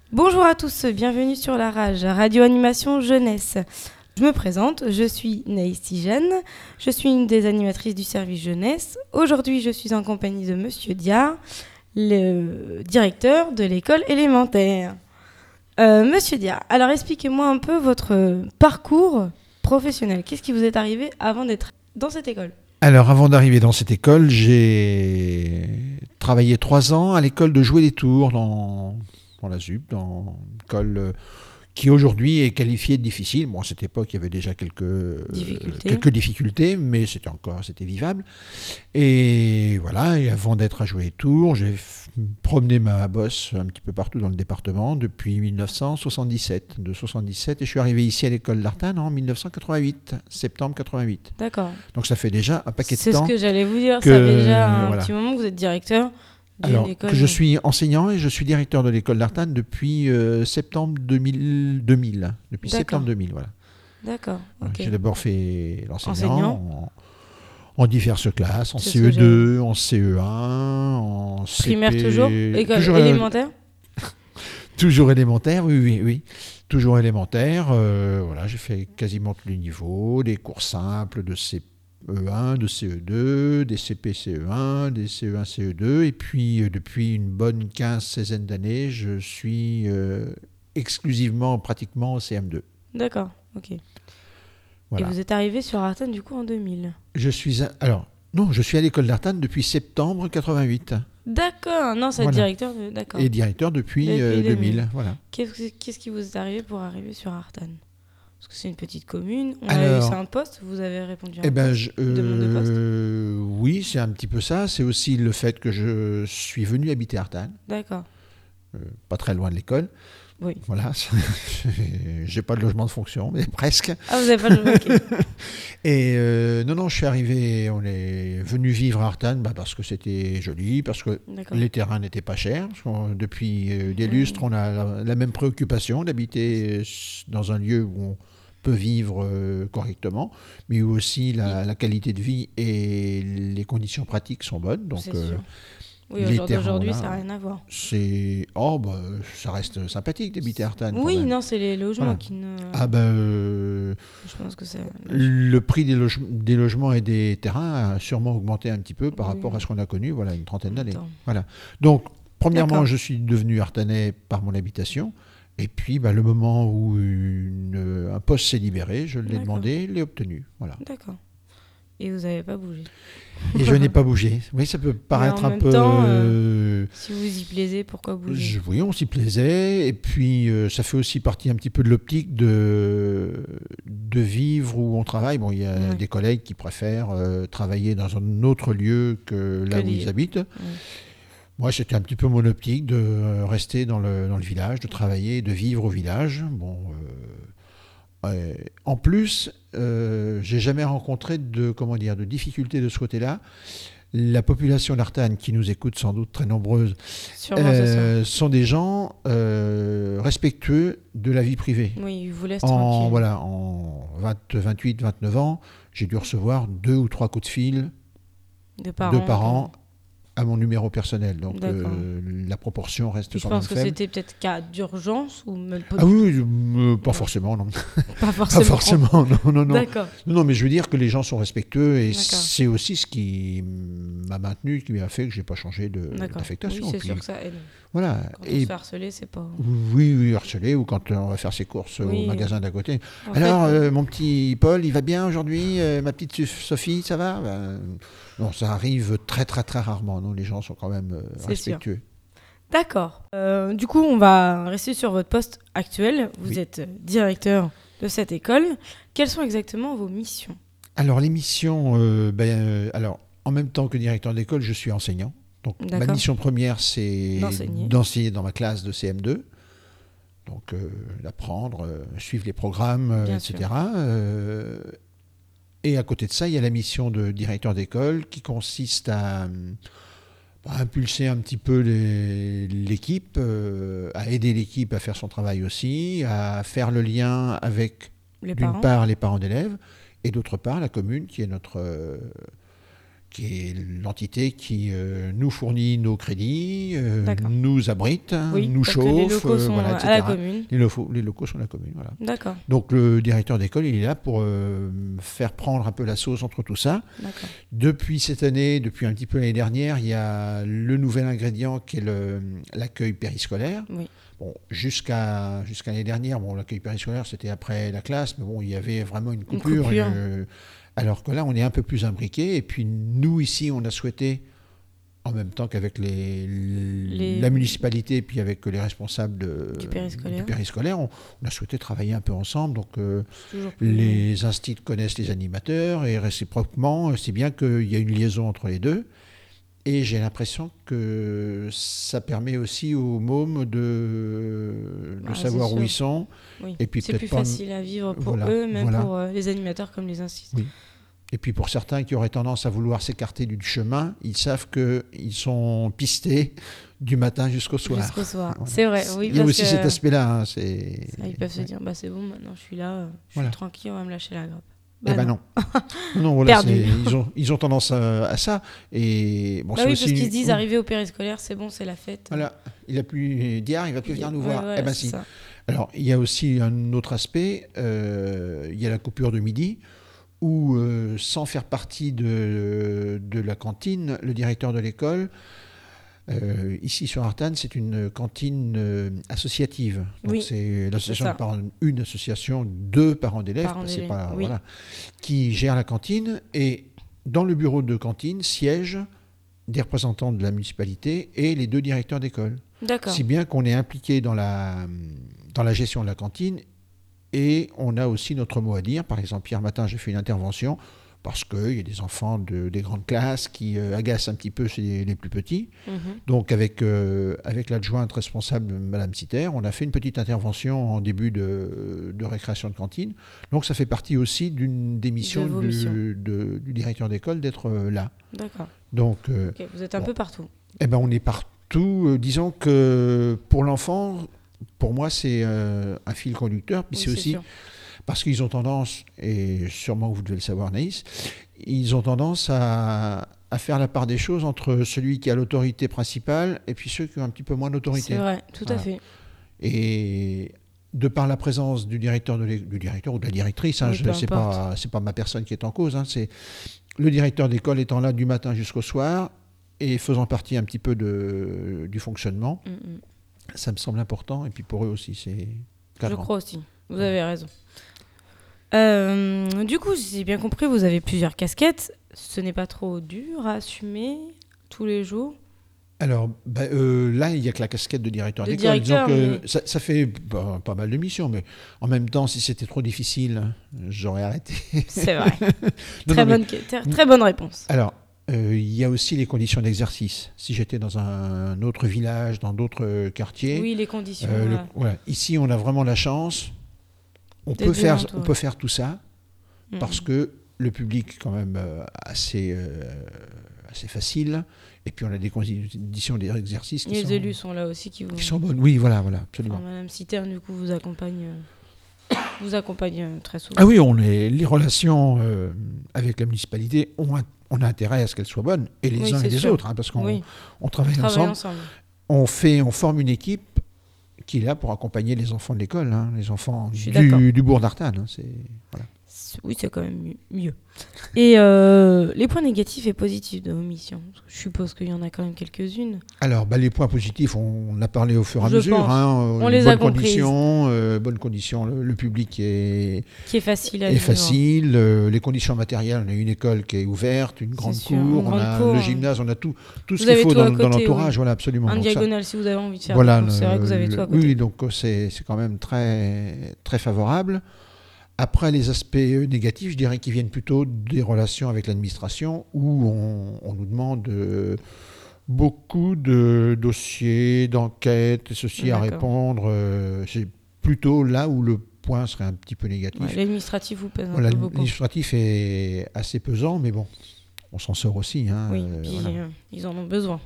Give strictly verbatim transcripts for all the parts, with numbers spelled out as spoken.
Bonjour à tous, bienvenue sur la Rage, Radio Animation Jeunesse. Je me présente, je suis Naïs Tijane, je suis une des animatrices du service jeunesse. Aujourd'hui, je suis en compagnie de Monsieur Diard, le directeur de l'école élémentaire. Euh, Monsieur Diard, alors expliquez-moi un peu votre parcours professionnel. Qu'est-ce qui vous est arrivé avant d'être dans cette école ? Alors, avant d'arriver dans cette école, j'ai travaillé trois ans à l'école de Jouer les Tours, dans, dans la Z U P, dans une école euh, qui aujourd'hui est qualifiée de difficile. Bon, à cette époque, il y avait déjà quelques difficultés, euh, quelques difficultés, mais c'était encore c'était vivable. Et voilà, et avant d'être à Jouer les Tours, j'ai f- promené ma bosse un petit peu partout dans le département depuis dix-neuf cent soixante-dix-sept. De soixante-dix-sept, et je suis arrivé ici à l'école d'Artane en dix-neuf cent quatre-vingt-huit, septembre quatre-vingt-huit. D'accord. Donc ça fait déjà un paquet de C'est temps. ce que j'allais vous dire, que- ça fait déjà un voilà. petit moment que vous êtes directeur de Alors, l'école. que je suis enseignant et je suis directeur de l'école d'Artane depuis euh, septembre deux mille, deux mille. Depuis D'accord. septembre deux mille, voilà. D'accord, Voilà. ok. J'ai d'abord fait l'enseignant Enseignant. en, en diverses classes, en C'est C ce E que deux, en C E un, en Primaire C P... toujours, école toujours, élémentaire. toujours élémentaire, oui, oui, oui. Toujours élémentaire. euh, voilà, j'ai fait quasiment tous les niveaux, des cours simples de C E un, de C E deux, des C P C E un, des C E un C E deux, et puis euh, depuis une bonne quinze seizaine d'années, je suis euh, exclusivement, pratiquement au C M deux. D'accord, ok. Voilà. Et vous êtes arrivé sur Artane du coup en deux mille. Je suis à- alors non, je suis à l'école d'Artane depuis septembre quatre-vingt-huit D'accord, non, c'est Voilà. directeur de... D'accord. et directeur depuis, Depuis euh, deux mille. deux mille. Voilà. Qu'est-ce, qu'est-ce qui vous est arrivé pour arriver sur Artane ? Parce que c'est une petite commune. On Alors, a eu c'est un poste, vous avez répondu à un Eh ben, poste. je- demande de poste. euh, oui, c'est un petit peu ça. C'est aussi le fait que je suis venu habiter à Artane, D'accord, euh, pas très loin de l'école. oui. Voilà, j'ai pas de logement de fonction, mais presque. Ah, vous avez pas le... ok. Et euh, non, non, je suis arrivé, on est venu vivre à Artane bah, parce que c'était joli, parce que D'accord. les terrains n'étaient pas chers. Parce qu'on- depuis euh, des Mm. lustres, on a la, la même préoccupation d'habiter euh, dans un lieu où on peut vivre euh, correctement, mais où aussi la, la qualité de vie et les conditions pratiques sont bonnes. Donc, C'est euh, sûr. Oui, les au jour terrains, d'aujourd'hui, là, ça n'a rien à voir. c'est... Oh, bah, ça reste sympathique d'habiter à Artane. quand Oui, même. non, c'est les logements Voilà. qui ne... Ah ben, euh, Je pense que c'est... le prix des, loge- des logements et des terrains a sûrement augmenté un petit peu par Oui. rapport à ce qu'on a connu, voilà, une trentaine d'années. Attends. Voilà. Donc, premièrement, D'accord. je suis devenu artanais par mon habitation. Et puis, bah, le moment où une- un poste s'est libéré, je l'ai D'accord. demandé, l'ai obtenu. Voilà. D'accord. Et vous n'avez pas bougé. Et je n'ai pas bougé. Oui, ça peut paraître en un même peu... temps, euh, Si vous y plaisez, pourquoi bouger ? Je- oui, on s'y plaisait. Et puis, euh, ça fait aussi partie un petit peu de l'optique de, de vivre où on travaille. Bon, il y a Ouais. des collègues qui préfèrent euh, travailler dans un autre lieu que là Que où les- ils habitent. Moi, c'était un petit peu mon optique de euh, rester dans le, dans le village, de travailler, de vivre au village. Bon, euh, euh, en plus, euh, j'ai jamais rencontré de, comment dire, de difficultés de ce côté-là. La population d'Artane, qui nous écoute sans doute très nombreuse, Sûrement, c'est ça. euh, sont des gens euh, respectueux de la vie privée. Oui, ils vous laissent En, tranquille. voilà, en vingt, vingt-huit, vingt-neuf ans, j'ai dû recevoir deux ou trois coups de fil De parents. de parents à mon numéro personnel. Donc D'accord. euh, la proportion reste Puis je quand même pense que faible. c'était peut-être cas d'urgence ou même pas, Ah oui, oui, euh, pas forcément, non. pas forcément. Pas forcément, non, non, non. D'accord. Non, non, mais je veux dire que les gens sont respectueux et D'accord. c'est aussi ce qui m'a maintenu, qui m'a fait que j'ai pas changé de, D'accord. d'affectation. Oui, c'est Puis, sûr que ça aide. voilà. Quand on Et se fait harceler, c'est pas... oui, oui, harcelé, ou quand on va faire ses courses Oui. au magasin d'à côté. En Alors, fait, euh, mon petit Paul, il va bien aujourd'hui euh, Ma petite Sof- Sophie, ça va Ben, non, ça arrive très, très, très rarement. Non, les gens sont quand même euh, C'est respectueux. D'accord. Euh, du coup, on va rester sur votre poste actuel. Vous Oui. êtes directeur de cette école. Quelles sont exactement vos missions ? Alors, les missions, euh, ben, euh, alors, en même temps que directeur d'école, je suis enseignant. Donc, ma D'accord. mission première, c'est D'enseigner. d'enseigner dans ma classe de C M deux. Donc, euh, d'apprendre, euh, suivre les programmes, euh, Bien et cetera. Euh, et à côté de ça, il y a la mission de directeur d'école qui consiste à, à impulser un petit peu les- l'équipe, euh, à aider l'équipe à faire son travail aussi, à faire le lien avec, Les d'une parents part, les parents d'élèves, et d'autre part, la commune, qui est notre, euh, qui est l'entité qui euh, nous fournit nos crédits, euh, D'accord. nous abrite, Oui, nous parce que chauffe, les locaux euh, sont voilà, à la et cetera. commune. Les locaux, les locaux sont à la commune, voilà. D'accord, Donc le directeur d'école, il est là pour euh, faire prendre un peu la sauce entre tout ça. d'accord. Depuis cette année, depuis un petit peu l'année dernière, il y a le nouvel ingrédient qui est le, l'accueil périscolaire. Oui. Bon, jusqu'à, jusqu'à l'année dernière, bon, l'accueil périscolaire, c'était après la classe, mais bon, il y avait vraiment une coupure. coupure. euh, alors que là, on est un peu plus imbriqués. Et puis nous, ici, on a souhaité, en même temps qu'avec les, Les- la municipalité, puis avec les responsables de- Du périscolaire. du périscolaire, on, on a souhaité travailler un peu ensemble. Donc euh, C'est toujours plus- les instituts connaissent les animateurs et réciproquement, c'est bien qu'il y a une liaison entre les deux. Et j'ai l'impression que ça permet aussi aux mômes de, de Ah, c'est savoir où sûr. ils sont. Oui. Et puis C'est peut-être plus pas- facile à vivre pour Voilà, eux, même voilà. pour euh, les animateurs comme les instituts. Oui. Et puis pour certains qui auraient tendance à vouloir s'écarter du chemin, ils savent qu'ils sont pistés du matin jusqu'au soir. Jusqu'au soir. Voilà. C'est vrai, oui. Il y a parce aussi que cet aspect-là. Hein, c'est... ça, ils peuvent se ouais. dire, bah, c'est bon, maintenant je suis là, euh, je Voilà. suis tranquille, on va me lâcher la grappe. Eh Bah, ben non. non. non, voilà, Perdu. c'est- ils, ont, ils ont tendance à, à ça. Et bon, Bah c'est oui, aussi parce qu'ils une- se disent, arriver au périscolaire, c'est bon, c'est la fête. Voilà, il a plus d'hier, il va plus venir nous Ouais, voir. ouais, eh ben c'est si. ça. Alors, il y a aussi un autre aspect, euh, il y a la coupure de midi, où, euh, sans faire partie de, de la cantine, le directeur de l'école, euh, ici sur Artane, c'est une cantine euh, associative. Donc Oui, c'est l'association c'est ça. de parents, une association de parents d'élèves, Parents c'est d'élèves, pas, oui. voilà, qui gère la cantine. Et dans le bureau de cantine siègent des représentants de la municipalité et les deux directeurs d'école. D'accord. Si bien qu'on est impliqué dans la, dans la gestion de la cantine et on a aussi notre mot à dire. Par exemple, hier matin, j'ai fait une intervention parce qu'il y a des enfants de, des grandes classes qui euh, agacent un petit peu chez les plus petits. Mhm. Donc, avec, euh, avec l'adjointe responsable, Madame Citer, on a fait une petite intervention en début de, de récréation de cantine. Donc, ça fait partie aussi d'une des missions vos du, missions. de- du directeur d'école d'être euh, là. D'accord. Donc, euh, Ok, vous êtes un bon. peu partout. eh ben, on est partout. Euh, disons que pour l'enfant, pour moi, c'est euh, un fil conducteur. Puis Oui, c'est c'est aussi sûr. parce qu'ils ont tendance, et sûrement vous devez le savoir, Naïs, ils ont tendance à, à faire la part des choses entre celui qui a l'autorité principale et puis ceux qui ont un petit peu moins d'autorité. C'est vrai, tout à Voilà. fait. Et de par la présence du directeur, de l'é- du directeur ou de la directrice, hein, Oui, je- peu c'est importe. pas, c'est pas ma personne qui est en cause, hein, c'est le directeur d'école étant là du matin jusqu'au soir et faisant partie un petit peu de, du fonctionnement, Mm, mm. ça me semble important. Et puis pour eux aussi, c'est Je cadrant. crois aussi. Vous avez raison. Euh, du coup, si j'ai bien compris, vous avez plusieurs casquettes. Ce n'est pas trop dur à assumer tous les jours. Alors, bah, euh, là, il n'y a que la casquette de directeur De d'école. directeur, Disons que mais- ça, ça fait bah, pas mal de missions, mais en même temps, si c'était trop difficile, j'aurais arrêté. C'est vrai. Non, très, non, mais- bonne, très, très bonne réponse. Alors, euh, il y a aussi les conditions d'exercice. Si j'étais dans un autre village, dans d'autres euh, quartiers, Oui, les conditions. euh, le- voilà. voilà. Ici, on a vraiment la chance. On D'être peut, faire, bien on entouré. peut faire tout ça Mm, parce mm. que le public est quand même euh, assez, euh, assez facile. Et puis, on a des conditions d'exercice qui Les sont, élus sont là aussi qui vous. qui sont bonnes. Oui, voilà, voilà, absolument. Enfin, Madame Citer, du coup, vous accompagne, euh, vous accompagne euh, très souvent. Ah oui, on est, les relations euh, avec la municipalité, ont un- on a intérêt à ce qu'elles soient bonnes, et les Oui, uns et c'est les sûr. autres, hein, parce qu'on Oui, on travaille travailler ensemble. ensemble. On, fait, on forme une équipe qui est là pour accompagner les enfants de l'école, hein, les enfants Je suis d'accord. du, du bourg d'Artane. Hein, c'est, voilà. C'est- Oui, c'est quand même mieux- mieux. Et euh, les points négatifs et positifs de vos missions. Parce que je suppose qu'il y en a quand même quelques-unes. Alors, bah, les points positifs, on, on a parlé au fur et à Je mesure. pense. Hein, On euh, les bonnes a comprises. conditions, euh, bonnes conditions. Le, le public est, Qui est facile à est vivre. facile. euh, les conditions matérielles, on a une école qui est ouverte, une grande sûr, cour, une on grande a cour, le hein. gymnase, on a tout, tout ce Vous qu'il avez faut tout dans, à dans côté, l'entourage. ouais. Voilà, absolument. Un Donc ça- diagonale si vous avez envie de faire Voilà, des courses. C'est vrai que vous avez le- tout à oui, côté. oui, donc euh, c'est c'est quand même très, très favorable. Après, les aspects euh, négatifs, je dirais qu'ils viennent plutôt des relations avec l'administration où on, on nous demande euh, beaucoup de dossiers, d'enquêtes, et ceci à D'accord. répondre. euh, c'est plutôt là où le point serait un petit peu négatif. Ouais, L'administratif vous pèse un Voilà, peu beaucoup. l'administratif est assez pesant, mais bon, on s'en sort aussi. Hein, Oui, euh, puis voilà. euh, ils en ont besoin. Parce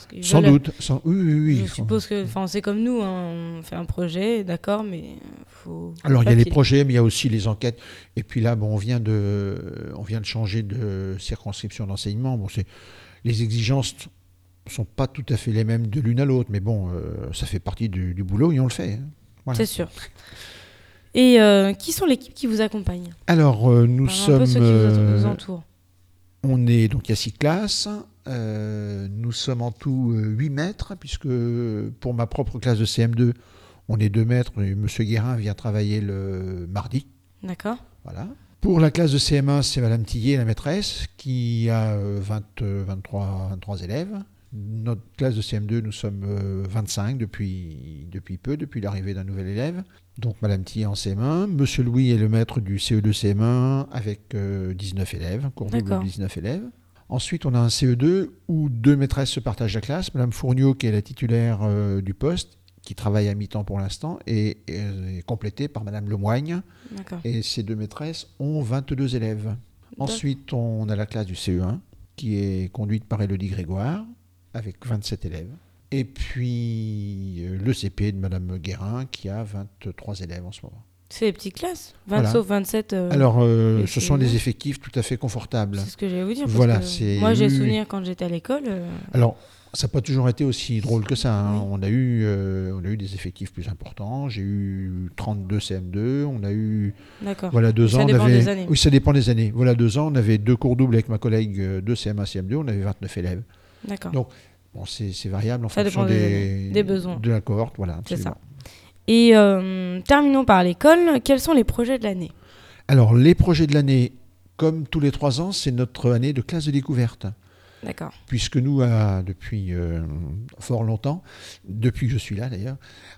qu'ils Sans veulent- doute. Sans... Oui, oui, oui. Je il faut- suppose que, enfin, c'est comme nous, hein, on fait un projet, d'accord, mais faut. Alors, il y a pas les qu'il- projets, mais il y a aussi les enquêtes. Et puis là, bon, on vient de, on vient de changer de circonscription d'enseignement. Bon, c'est, les exigences ne sont pas tout à fait les mêmes de l'une à l'autre, mais bon, euh, ça fait partie du, du boulot et on le fait. hein. Voilà. C'est sûr. Et euh, qui sont l'équipe qui vous accompagne? Alors, euh, nous Parlez un sommes. peu ceux qui vous, euh, vous entourent. On est donc il y a six classes. Euh, nous sommes en tout euh, huit maîtres, puisque pour ma propre classe de C M deux, on est deux maîtres. Et M. Guérin vient travailler le mardi. D'accord. Voilà. Pour la classe de C M un, c'est Madame Tillet, la maîtresse, qui a euh, vingt, euh, vingt-trois, vingt-trois élèves. Notre classe de C M deux, nous sommes euh, vingt-cinq depuis, depuis peu, depuis l'arrivée d'un nouvel élève. Donc Madame Tillet en C M un. Monsieur Louis est le maître du C E deux C M un avec euh, dix-neuf élèves, un cours double D'accord. de dix-neuf élèves. Ensuite, on a un C E deux où deux maîtresses se partagent la classe. Madame Fourniot, qui est la titulaire euh, du poste, qui travaille à mi-temps pour l'instant, et est, est complétée par Madame Lemoigne. D'accord. Et ces deux maîtresses ont vingt-deux élèves. Ensuite, on a la classe du C E un, qui est conduite par Élodie Grégoire, avec vingt-sept élèves. Et puis euh, le C P de Madame Guérin, qui a vingt-trois élèves en ce moment. C'est les petites classes. vingt Voilà. sauf vingt-sept. euh, Alors, euh, et ce c'est sont des bien. effectifs tout à fait confortables. C'est ce que j'allais vous dire. parce Voilà, que c'est- Moi, j'ai oui, oui. souvenir quand j'étais à l'école. euh, Alors, ça n'a pas toujours été aussi drôle que ça. hein. Oui. On, a eu, euh, on a eu des effectifs plus importants. J'ai eu trente-deux C M deux. On a eu, D'accord. voilà, deux Ça ans. on dépend avait, des années. Oui, ça dépend des années. Voilà, deux ans, on avait deux cours doubles avec ma collègue, euh, deux C M un, C M deux. On avait vingt-neuf élèves. D'accord. Donc, bon, c'est c'est variable en Ça fonction dépend des des, années, des besoins. de la cohorte. Voilà, C'est absolument. ça. Et euh, terminons par l'école. Quels sont les projets de l'année? Alors, les projets de l'année, comme tous les trois ans, c'est notre année de classe de découverte. D'accord. Puisque nous, euh, depuis euh, fort longtemps, depuis que je suis là d'ailleurs,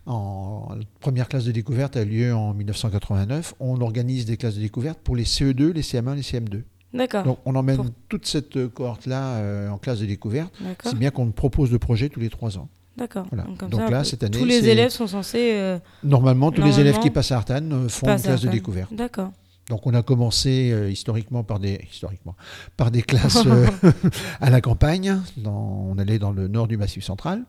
en la première classe de découverte a eu lieu en mille neuf cent quatre-vingt-neuf. On organise des classes de découverte pour les C E deux, les C M un, les C M deux. D'accord. Donc on emmène Pour- toute cette cohorte-là euh, en classe de découverte, D'accord. si bien qu'on propose de projets tous les trois ans. D'accord. Voilà. Donc, comme Donc ça, là, un peu- cette année, tous les c'est- élèves sont censés euh, Normalement, tous les Normalement, élèves qui passent à Artane euh, font une passer à classe de ça. découverte. D'accord. Donc on a commencé euh, historiquement par des historiquement par des classes euh, à la campagne. Dans- on allait dans le nord du Massif central.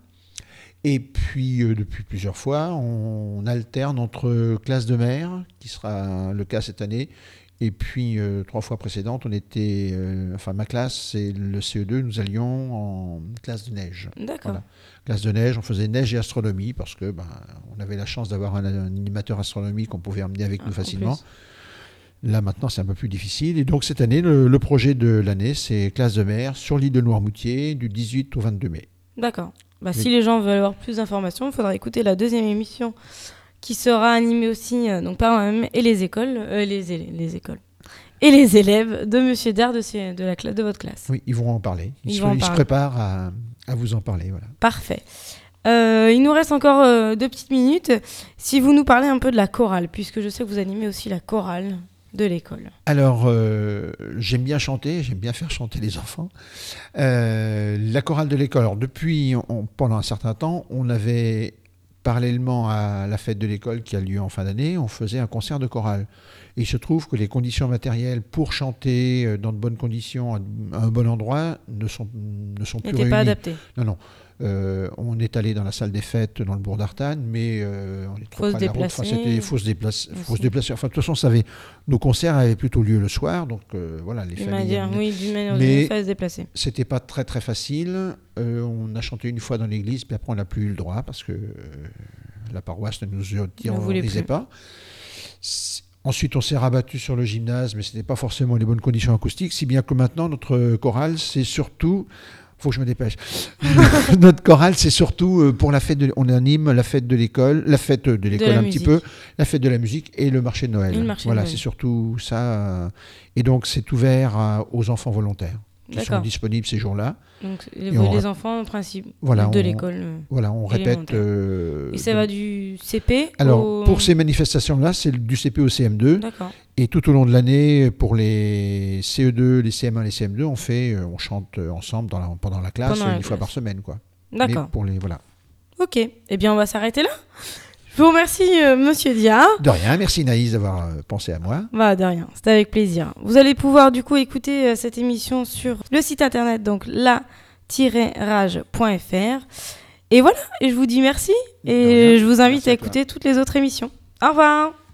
Et puis euh, depuis plusieurs fois, on, on alterne entre classe de mer, qui sera le cas cette année, et puis euh, trois fois précédentes, on était, euh, enfin ma classe et le C E deux, nous allions en classe de neige. D'accord. Voilà. Classe de neige, on faisait neige et astronomie parce que ben, on avait la chance d'avoir un, un animateur astronomie qu'on pouvait emmener avec Ah, nous en facilement. plus. Là, maintenant, c'est un peu plus difficile. Et donc, cette année, le, le projet de l'année, c'est classe de mer sur l'île de Noirmoutier du dix-huit au vingt-deux mai. D'accord. Bah, Oui. Si les gens veulent avoir plus d'informations, il faudra écouter la deuxième émission qui sera animée aussi euh, donc par moi-même et les écoles, euh, les, élè- les écoles et les élèves de Monsieur Dard de, ces- de la classe de votre classe. Oui, ils vont en parler. Ils, Ils se, vont en ils se parler. préparent à, à vous en parler. Voilà. Parfait. Euh, il nous reste encore euh, deux petites minutes. Si vous nous parlez un peu de la chorale, puisque je sais que vous animez aussi la chorale de l'école. Alors, euh, j'aime bien chanter, j'aime bien faire chanter les enfants. Euh, la chorale de l'école, alors depuis, on- pendant un certain temps, on avait, parallèlement à la fête de l'école qui a lieu en fin d'année, on faisait un concert de chorale. Et il se trouve que les conditions matérielles pour chanter euh, dans de bonnes conditions, à à un bon endroit, ne sont, ne sont plus N'était pas réunies. adapté. Non, non. Euh, on est allé dans la salle des fêtes dans le bourg d'Artane, mais euh, on est trop Faut se près de la route. Enfin, déplacer. c'était faut se déplacer. Faut Aussi. se déplacer. Enfin, de toute façon, ça avait- nos concerts avaient plutôt lieu le soir, donc euh, voilà, les D'une familles. manière, oui, d'une manière ou Mais- d'une autre, fallait se déplacer. C'était pas très très facile. Euh, on a chanté une fois dans l'église, puis après on n'a plus eu le droit parce que euh, la paroisse ne nous Ne voulait autorisait plus. pas. C'est- Ensuite, on s'est rabattu sur le gymnase, mais ce n'était pas forcément les bonnes conditions acoustiques, si bien que maintenant, notre chorale, c'est surtout... faut que je me dépêche. Notre chorale, c'est surtout euh, pour la fête de... On anime la fête de l'école, la fête de l'école la un musique. petit peu, la fête de la musique et le marché de Noël. Et le marché de voilà, Noël. c'est surtout ça. euh, Et donc, c'est ouvert à- aux enfants volontaires qui sont D'accord. disponibles ces jours-là. Donc les, Et on les rép- enfants, en principe, Voilà, de on- l'école. euh. Voilà, on répète... Élémentaire. euh, Et ça de- va du C P Alors, au... pour ces manifestations-là, c'est du C P au C M deux. D'accord. Et tout au long de l'année, pour les C E deux, les C M un, les C M deux, on fait, euh, on chante euh, ensemble dans la- pendant la classe, Pendant la une fois classe. par semaine, quoi. D'accord. Mais pour les, voilà. Ok. Eh bien, on va s'arrêter là. Je vous remercie, euh, Monsieur Dia. De rien, merci Naïs d'avoir euh, pensé à moi. Bah, de rien. C'était avec plaisir. Vous allez pouvoir, du coup, écouter euh, cette émission sur le site internet, donc la tiret rage point f r. Et voilà, et je vous dis merci De et rien. je vous invite Merci à à toi. écouter toutes les autres émissions. Au revoir.